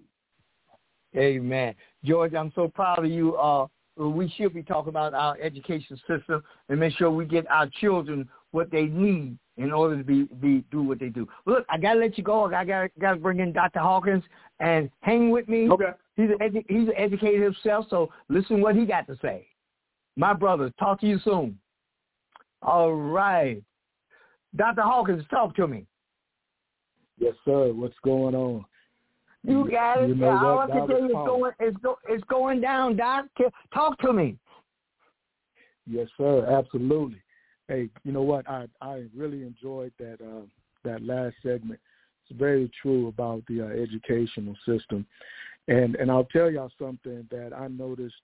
Amen. George, I'm so proud of you. We should be talking about our education system and make sure we get our children what they need in order to do what they do. Look, I got to let you go. I got to bring in Dr. Hawkins and hang with me. Okay. He's an educator himself, so listen what he got to say. My brother, talk to you soon. All right. Dr. Hawkins, talk to me. Yes, sir. What's going on? You got it. All I can tell you it's going down, Doc. Talk to me. Yes, sir. Absolutely. Hey, you know what? I really enjoyed that last segment. It's very true about the educational system, and I'll tell y'all something that I noticed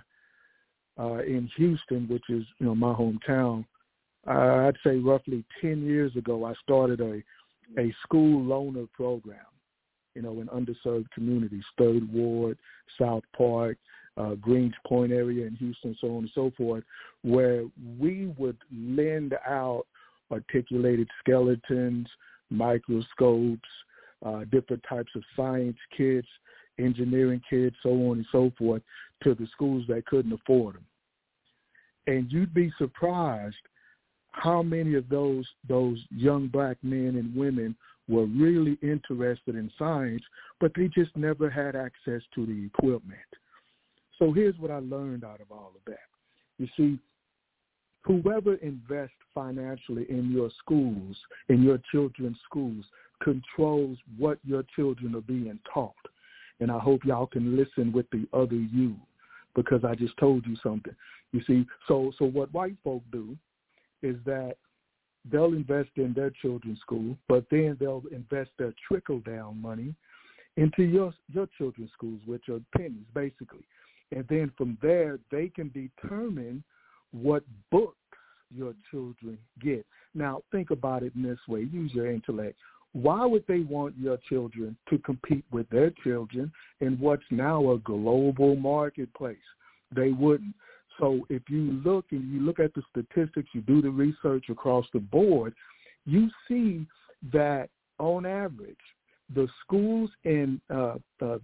in Houston, which is my hometown. I'd say roughly 10 years ago, I started a school loaner program. In underserved communities, 3rd Ward, South Park, Greens Point area in Houston, so on and so forth, where we would lend out articulated skeletons, microscopes, different types of science kits, engineering kits, so on and so forth, to the schools that couldn't afford them. And you'd be surprised how many of those young black men and women were really interested in science, but they just never had access to the equipment. So here's what I learned out of all of that. You see, whoever invests financially in your schools, in your children's schools, controls what your children are being taught. And I hope y'all can listen with the other you, because I just told you something. You see, so what white folk do is that they'll invest in their children's school, but then they'll invest their trickle-down money into your children's schools, which are pennies, basically. And then from there, they can determine what books your children get. Now, think about it in this way. Use your intellect. Why would they want your children to compete with their children in what's now a global marketplace? They wouldn't. So if you look at the statistics, you do the research across the board, you see that on average, the schools in the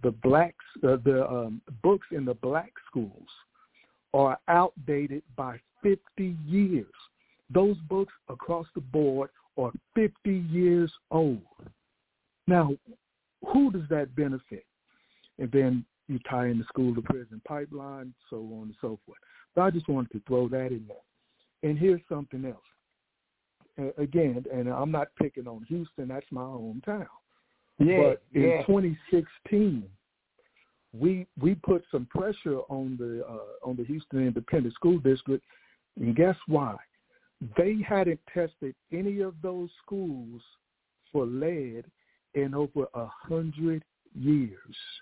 books in the black schools are outdated by 50 years. Those books across the board are 50 years old. Now, who does that benefit? And then you tie in the school-to-prison pipeline, so on and so forth. So I just wanted to throw that in there. And here's something else. Again, and I'm not picking on Houston. That's my hometown. But in 2016, we put some pressure on the Houston Independent School District, and guess why? They hadn't tested any of those schools for lead in over 100 years.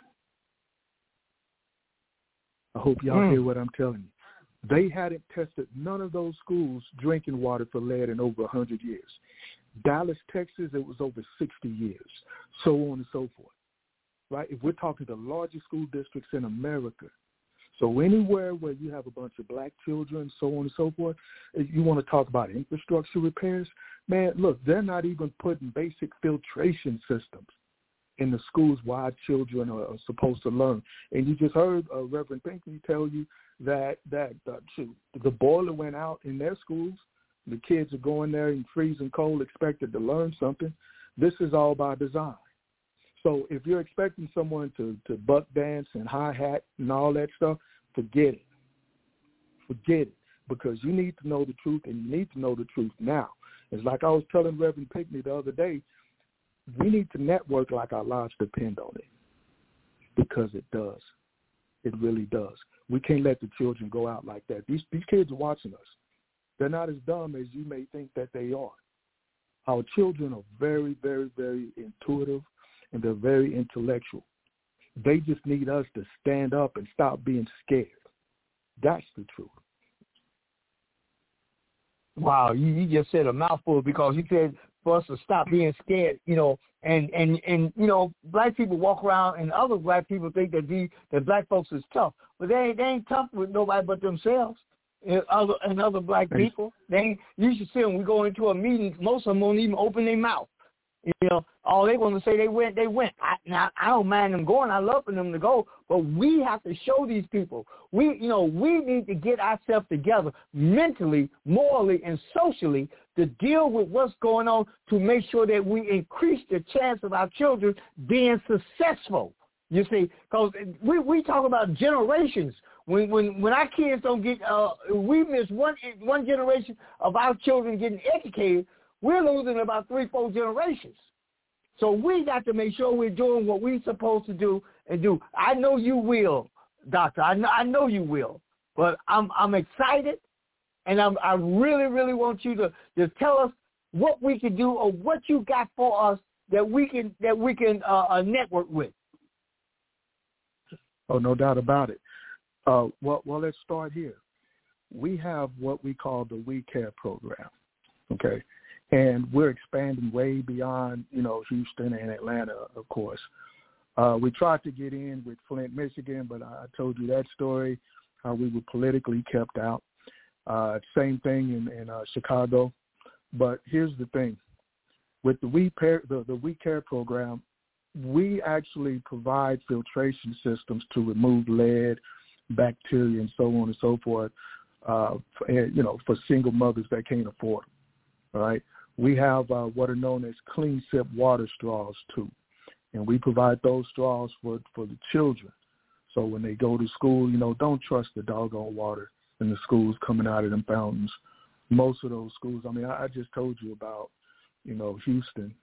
I hope y'all hear what I'm telling you. They hadn't tested none of those schools drinking water for lead in over 100 years. Dallas, Texas, it was over 60 years, so on and so forth, right? If we're talking the largest school districts in America, so anywhere where you have a bunch of black children, so on and so forth, you want to talk about infrastructure repairs, man, look, they're not even putting basic filtration systems. in the schools where our children are supposed to learn. And you just heard Reverend Pinckney tell you that the boiler went out in their schools. The kids are going there in freezing cold, expected to learn something. This is all by design. So if you're expecting someone to buck dance and hi-hat and all that stuff, forget it. Forget it, because you need to know the truth, and you need to know the truth now. It's like I was telling Reverend Pinckney the other day, we need to network like our lives depend on it, because it does. It really does. We can't let the children go out like that. These kids are watching us. They're not as dumb as you may think that they are. Our children are very, very, very intuitive, and they're very intellectual. They just need us to stand up and stop being scared. That's the truth. Wow, you just said a mouthful, because you said for us to stop being scared, and black people walk around, and other black people think that black folks is tough, but they ain't tough with nobody but themselves and other black people. You should see when we go into a meeting, most of them won't even open their mouth. All they want to say they went. I don't mind them going. I love for them to go, but we have to show these people. We need to get ourselves together mentally, morally, and socially to deal with what's going on, to make sure that we increase the chance of our children being successful. You see, because we talk about generations. When our kids don't get, we miss one generation of our children getting educated, we're losing about 3-4 generations. So we got to make sure we're doing what we're supposed to do and do. I know you will, Doctor. I know you will. But I'm excited, and I really, really want you to just tell us what we can do, or what you got for us that we can network with. Oh, no doubt about it. Well, let's start here. We have what we call the We Care program, okay? And we're expanding way beyond, Houston and Atlanta, of course. We tried to get in with Flint, Michigan, but I told you that story, how we were politically kept out. Same thing in Chicago. But here's the thing. With the We Care program, we actually provide filtration systems to remove lead, bacteria, and so on and so forth, for single mothers that can't afford them, all right? We have what are known as clean sip water straws, too, and we provide those straws for the children. So when they go to school, don't trust the doggone water in the schools coming out of them fountains. Most of those schools, I just told you about, Houston,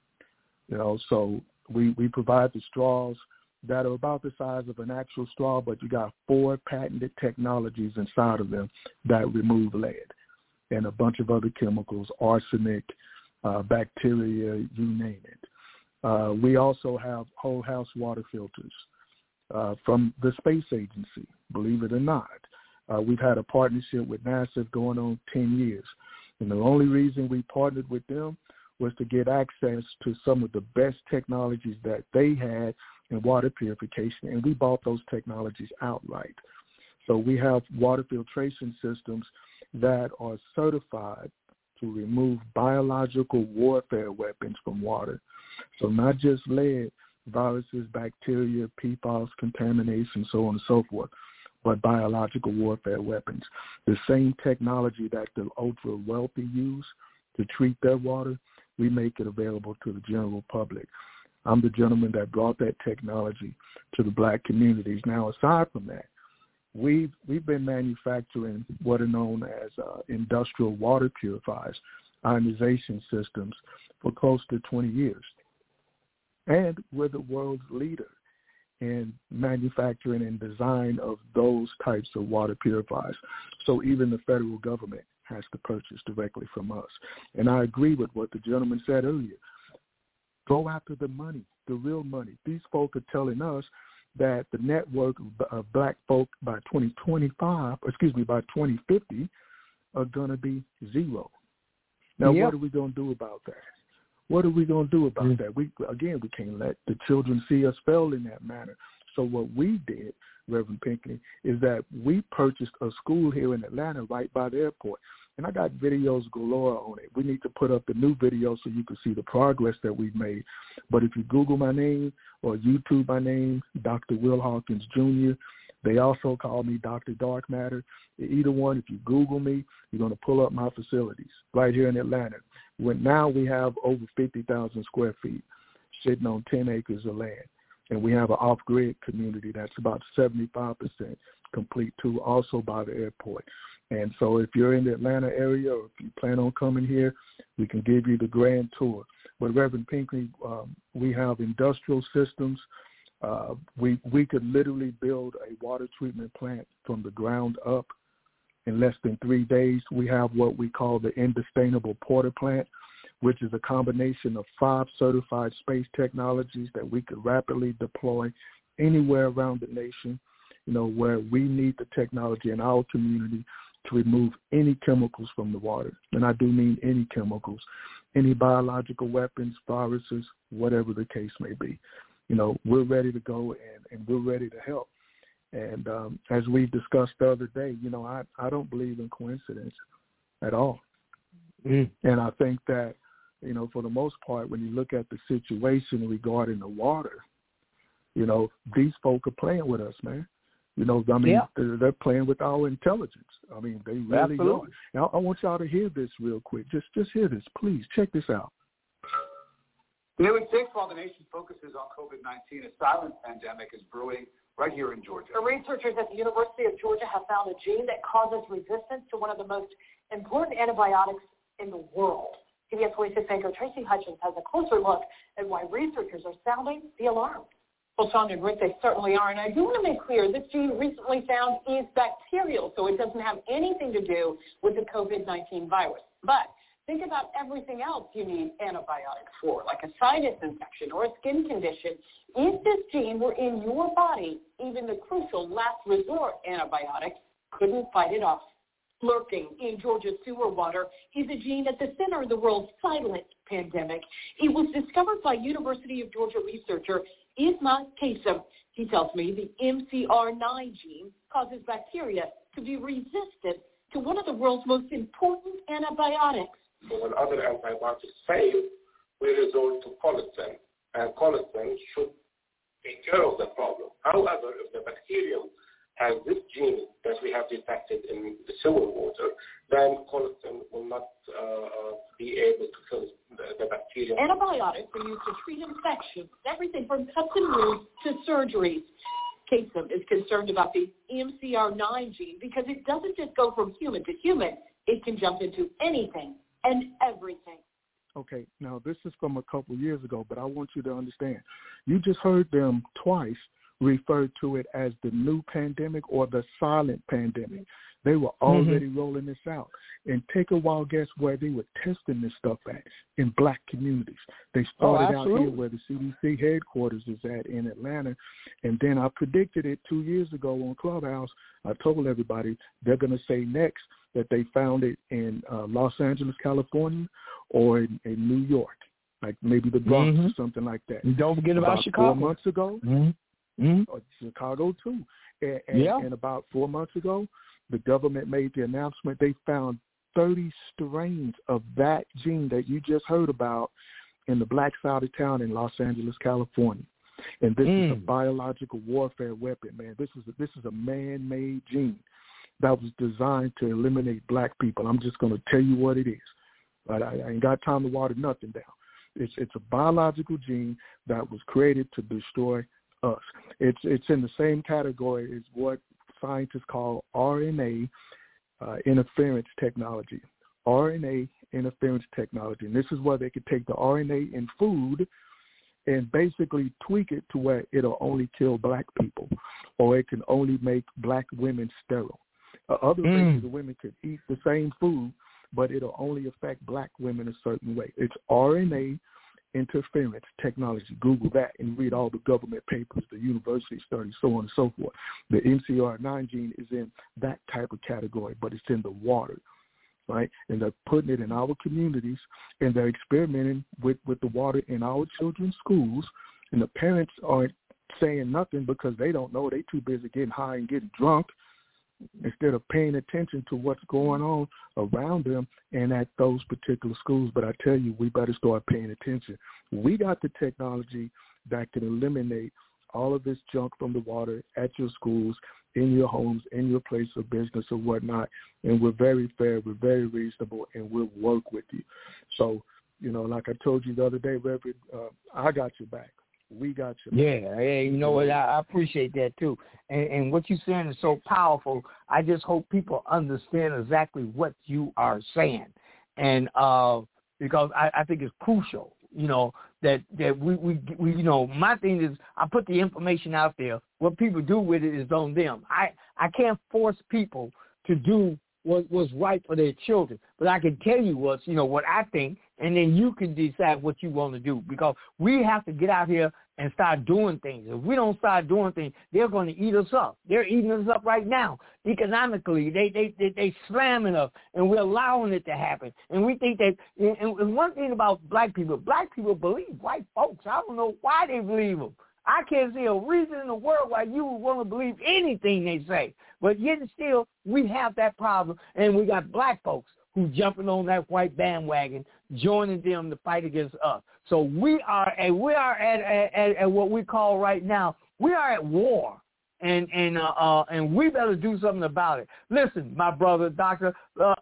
so we provide the straws that are about the size of an actual straw, but you got 4 patented technologies inside of them that remove lead and a bunch of other chemicals, arsenic, bacteria, you name it. We also have whole house water filters from the space agency, believe it or not. We've had a partnership with NASA going on 10 years. And the only reason we partnered with them was to get access to some of the best technologies that they had in water purification, and we bought those technologies outright. So we have water filtration systems that are certified to remove biological warfare weapons from water. So not just lead, viruses, bacteria, PFAS, contamination, so on and so forth, but biological warfare weapons. The same technology that the ultra-wealthy use to treat their water, we make it available to the general public. I'm the gentleman that brought that technology to the black communities. Now, aside from that, we've been manufacturing what are known as industrial water purifiers, ionization systems, for close to 20 years. And we're the world's leader in manufacturing and design of those types of water purifiers. So even the federal government has to purchase directly from us. And I agree with what the gentleman said earlier. Go after the money, the real money. These folk are telling us that the network of black folk by 2050 are going to be zero. Now, What are we going to do about that? What are we going to do about that? We can't let the children see us fail in that manner. So what we did, Reverend Pinckney, is that we purchased a school here in Atlanta right by the airport. And I got videos galore on it. We need to put up the new video so you can see the progress that we've made. But if you Google my name or YouTube my name, Dr. Will Hawkins Jr., they also call me Dr. Dark Matter. Either one, if you Google me, you're going to pull up my facilities right here in Atlanta. Now we have over 50,000 square feet sitting on 10 acres of land. And we have an off-grid community that's about 75% complete too, also by the airport. And so if you're in the Atlanta area or if you plan on coming here, we can give you the grand tour. But Reverend Pinckney, we have industrial systems. We could literally build a water treatment plant from the ground up in less than 3 days. We have what we call the Industainable Porter plant, which is a combination of 5 certified space technologies that we could rapidly deploy anywhere around the nation, where we need the technology in our community to remove any chemicals from the water. And I do mean any chemicals, any biological weapons, viruses, whatever the case may be. We're ready to go and we're ready to help. And as we discussed the other day, I don't believe in coincidence at all. And I think that, for the most part, when you look at the situation regarding the water, these folk are playing with us, man. They're playing with our intelligence. They really are. Now, I want y'all to hear this real quick. Just hear this, please. Check this out. In 6, while the nation focuses on COVID-19, a silent pandemic is brewing right here in Georgia. The researchers at the University of Georgia have found a gene that causes resistance to one of the most important antibiotics in the world. CBS 46 anchor Tracy Hutchins has a closer look at why researchers are sounding the alarm. Well, Sean and Rick, they certainly are. And I do want to make clear this gene recently found is bacterial, so it doesn't have anything to do with the COVID-19 virus. But think about everything else you need antibiotics for, like a sinus infection or a skin condition. If this gene were in your body, even the crucial last resort antibiotics couldn't fight it off. Lurking in Georgia's sewer water is a gene at the center of the world's silent pandemic. It was discovered by University of Georgia researcher Isma Kasem. He tells me the MCR9 gene causes bacteria to be resistant to one of the world's most important antibiotics. So when other antibiotics fail, we resort to colistin, and colistin should take care of the problem. However, if the bacterium has this gene that we have detected in the sewer water, then colistin will not be able to kill the bacteria. Antibiotics are used to treat infections, everything from cuts and wounds to surgeries. Kasem is concerned about the MCR9 gene because it doesn't just go from human to human. It can jump into anything and everything. Okay, now this is from a couple years ago, but I want you to understand. You just heard them twice refer to it as the new pandemic or the silent pandemic. They were already rolling this out. And take a wild guess where they were testing this stuff at, in black communities. They started out here where the CDC headquarters is at in Atlanta. And then I predicted it 2 years ago on Clubhouse. I told everybody they're going to say next that they found it in Los Angeles, California, or in New York, like maybe the Bronx or something like that. And don't forget about Chicago. 4 months ago, or Chicago too. And about 4 months ago, the government made the announcement they found 30 strains of that gene that you just heard about in the black side of town in Los Angeles, California. And this is a biological warfare weapon, man. This is a man-made gene that was designed to eliminate black people. I'm just going to tell you what it is. But I ain't got time to water nothing down. It's a biological gene that was created to destroy us. It's in the same category as what scientists call RNA interference technology. RNA interference technology. And this is where they could take the RNA in food and basically tweak it to where it'll only kill black people, or it can only make black women sterile. Other races of women could eat the same food, but it'll only affect black women a certain way. It's RNA interference technology. Google that and read all the government papers, the university studies, so on and so forth. The MCR9 gene is in that type of category, but it's in the water, right? And they're putting it in our communities, and they're experimenting with the water in our children's schools, and the parents aren't saying nothing because they don't know. They're too busy getting high and getting drunk, instead of paying attention to what's going on around them and at those particular schools. But I tell you, we better start paying attention. We got the technology that can eliminate all of this junk from the water at your schools, in your homes, in your place of business or whatnot. And we're very fair, we're very reasonable, and we'll work with you. So, you know, like I told you the other day, Reverend, I got your back. We got your back. Yeah, you know what? I appreciate that too. And what you're saying is so powerful. I just hope people understand exactly what you are saying. And because I think it's crucial, you know, that we you know, my thing is I put the information out there. What people do with it is on them. I can't force people to do what's right for their children, but I can tell you what I think, and then you can decide what you want to do, because we have to get out here and start doing things. If we don't start doing things, they're going to eat us up. They're eating us up right now. Economically, they slamming us, and we're allowing it to happen. And we think that, and one thing about black people believe white folks. I don't know why they believe them. I can't see a reason in the world why you would want to believe anything they say. But yet still, we have that problem, and we got black folks who jumping on that white bandwagon, joining them to fight against us. So we are at what we call right now, we are at war, and we better do something about it. Listen, my brother, Doctor,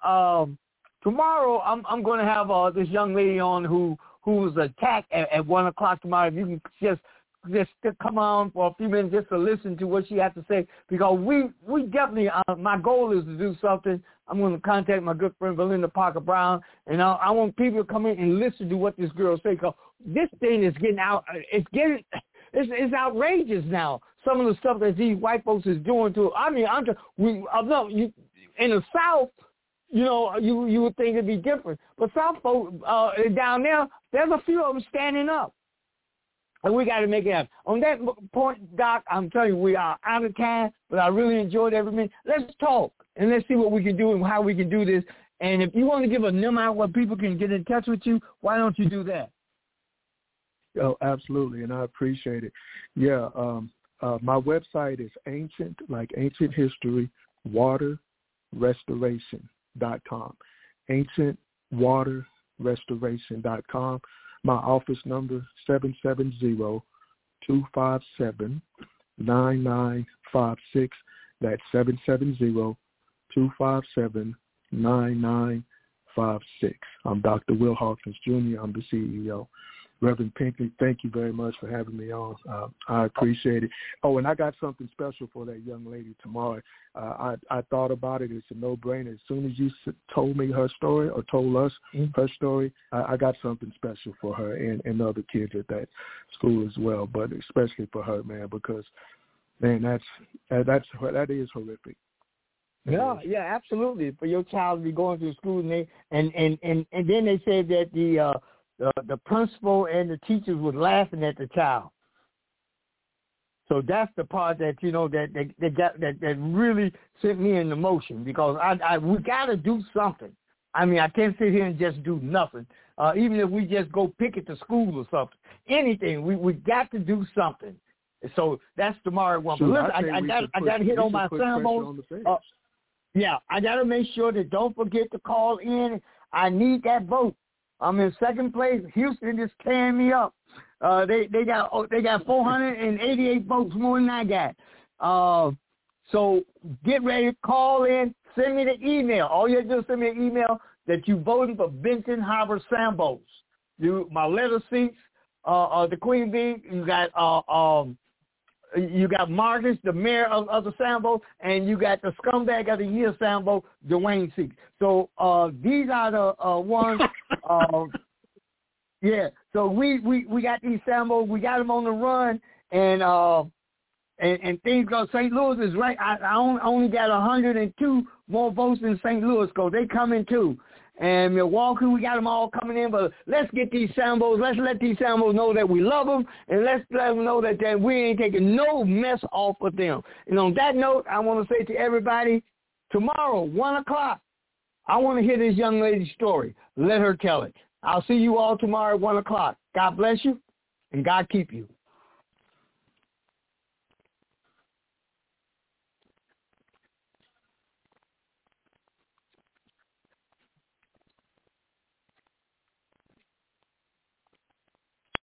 tomorrow I'm going to have this young lady on who was attacked at 1 o'clock tomorrow. If you can just come on for a few minutes just to listen to what she has to say, because we definitely, my goal is to do something. I'm going to contact my good friend Belinda Parker Brown, and I want people to come in and listen to what this girl say, because this thing is getting out. It's outrageous now. Some of the stuff that these white folks is doing to. I mean, in the South, you know, you would think it'd be different, but South folks down there's a few of them standing up. And we got to make it happen. On that point, Doc, I'm telling you, we are out of time, but I really enjoyed every minute. Let's talk, and let's see what we can do and how we can do this. And if you want to give a number out where people can get in touch with you, why don't you do that? Oh, absolutely, and I appreciate it. Yeah, my website is ancient, like ancient history, waterrestoration.com. ancientwaterrestoration.com. My office number, 770-257-9956. That's 770-257-9956. I'm Dr. Will Hawkins, Jr. I'm the CEO. Reverend Pinckney, thank you very much for having me on. I appreciate it. Oh, and I got something special for that young lady tomorrow. I thought about it. It's a no-brainer. As soon as you told me her story, or told us her story, I got something special for her and other kids at that school as well, but especially for her, man, because, man, that is horrific. Yeah, absolutely. For your child to be going to school, and then they said that the principal and the teachers was laughing at the child. So that's the part that, you know, that really sent me into motion, because we got to do something. I mean, I can't sit here and just do nothing. Even if we just go picket the school or something, anything, we got to do something. So that's tomorrow. One. But listen, I got to hit on my symbols. Yeah, I got to make sure that don't forget to call in. I need that vote. I'm in second place. Houston is tearing me up. They got 488 votes more than I got. So get ready to call in. Send me the email. All you have to do is send me an email that you voted for Benton Harbor Sambos. My letter seats, the Queen Bee. You got Marcus, the mayor of the Sambo, and you got the scumbag of the year Sambo, Dwayne Seeks. So these are the ones. Yeah. So we got these Sambos. We got them on the run, and things go. St. Louis is right. I only got 102 more votes in St. Louis, because they coming too. And Milwaukee, we got them all coming in, but let's get these Sambos. Let's let these Sambos know that we love them, and let's let them know that we ain't taking no mess off of them. And on that note, I want to say to everybody, tomorrow, 1 o'clock, I want to hear this young lady's story. Let her tell it. I'll see you all tomorrow at 1 o'clock. God bless you, and God keep you.